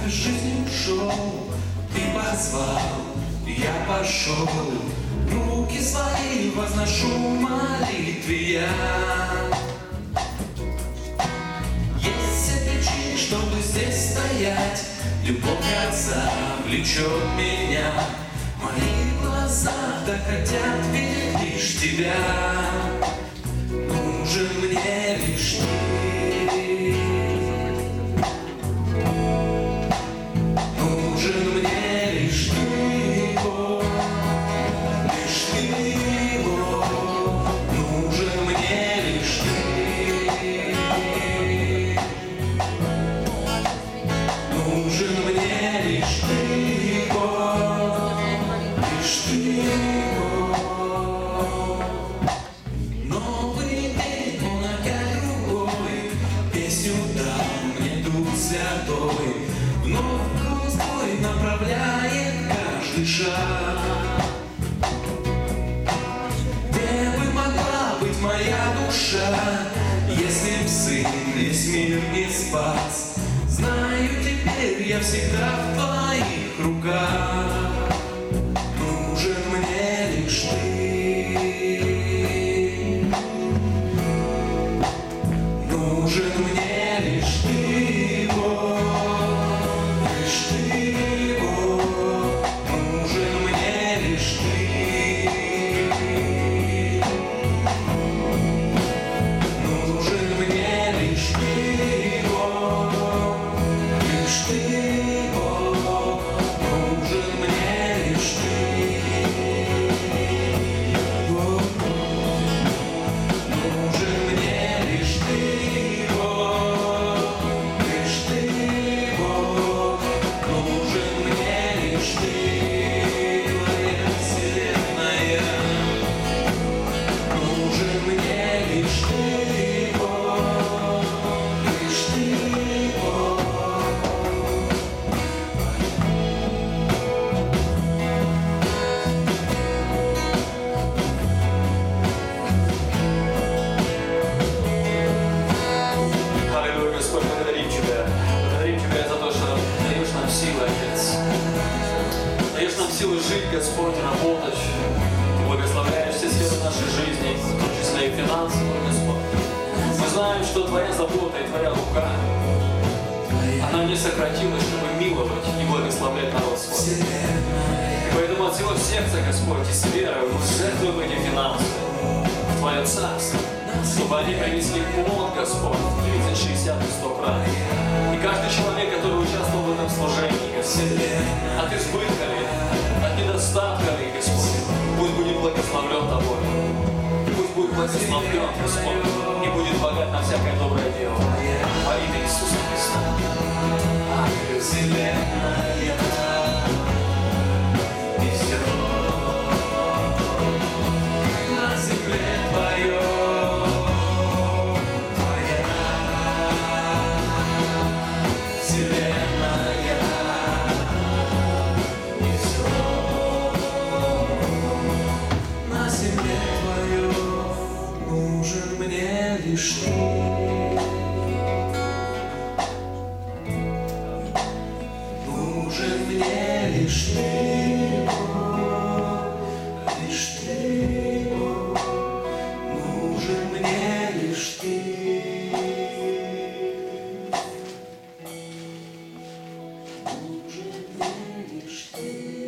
жизнь ушел, ты позвал, я пошел. Руки свои возношу в молитве я. Есть все причины, чтобы здесь стоять. Любовь Отца влечет меня. Мои глаза да хотят видеть лишь Тебя. Нужен мне лишь Ты. Нужен мне лишь Ты, Бог. Лишь Ты, Бог. Нужен мне лишь Ты. Нужен мне лишь Ты, Бог. Лишь Ты, Бог. Новый день, он опять другой. Песню дал мне Дух Святой. Вновь голос твой направляет каждый шаг. Где бы могла быть моя душа, если б Сын весь мир не спас? Знаю, теперь я всегда в Твоих руках. Нужен мне лишь Ты. Нужен мне лишь Ты, Бог. Лишь Ты, Бог. Нужен мне лишь Ты. Нужен мне лишь Ты, Бог. Лишь Ты, Бог. Нужен мне лишь Ты. Бог. Нужен мне лишь Ты, Бог. Лишь Ты, Бог. Нужен мне лишь Ты, Твоя вселенная. Нужен мне лишь Ты, Бог. Лишь Ты, Бог. Аллилуйя, Господь, благодарим Тебя. Благодарим Тебя за то, что даешь нам силы, Отец. Даешь нам силы жить, Господь, работать. Ты благословляешь все сферы нашей жизни, в том числе и финансово, Господь. Мы знаем, что Твоя забота и Твоя рука, она не сократилась, чтобы миловать и благословлять народ свой. И поэтому от всего сердца, Господь, и с верой мы жертвуем эти финансы в Твое Царство, чтобы они принесли плод, Господь, 30, 60 и 100 крат. И каждый человек, который участвовал в этом служении, Господь, от избытка ли, от недостатка ли, Господь, пусть будет благословлен Тобой. Пусть будет благословлен, Господь, и будет богат на всякое доброе дело. Во имя Иисуса Христа. Вселенная и все на земле Твое. Нужен мне лишь Ты. Нужен мне лишь Ты, Бог. Лишь Ты, Бог. Нужен мне лишь Ты. Нужен мне лишь Ты.